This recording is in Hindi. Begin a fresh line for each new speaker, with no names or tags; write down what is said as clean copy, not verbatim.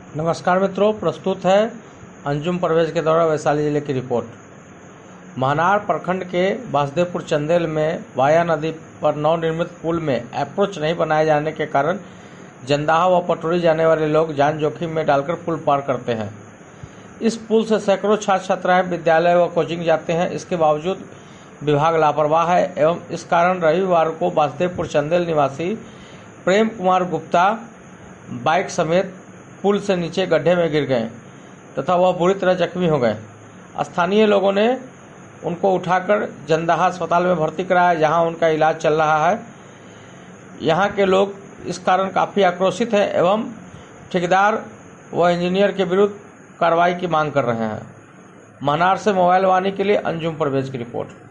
नमस्कार मित्रों, प्रस्तुत है अंजुम परवेज के द्वारा वैशाली जिले की रिपोर्ट। महनार प्रखंड के वासुदेवपुर चंदेल में वाया नदी पर नवनिर्मित पुल में अप्रोच नहीं बनाए जाने के कारण जंदाहा व पटोरी जाने वाले लोग जान जोखिम में डालकर पुल पार करते हैं। इस पुल से सैकड़ों छात्र छात्राएं विद्यालय व कोचिंग जाते हैं। इसके बावजूद विभाग लापरवाह है एवं इस कारण रविवार को वासुदेवपुर चंदेल निवासी प्रेम कुमार गुप्ता बाइक समेत पुल से नीचे गड्ढे में गिर गए तथा वह बुरी तरह जख्मी हो गए। स्थानीय लोगों ने उनको उठाकर जंदाहा अस्पताल में भर्ती कराया, जहां उनका इलाज चल रहा है। यहां के लोग इस कारण काफ़ी आक्रोशित हैं एवं ठेकेदार व इंजीनियर के विरुद्ध कार्रवाई की मांग कर रहे हैं। महनार से मोबाइल वाणी के लिए अंजुम परवेज की रिपोर्ट।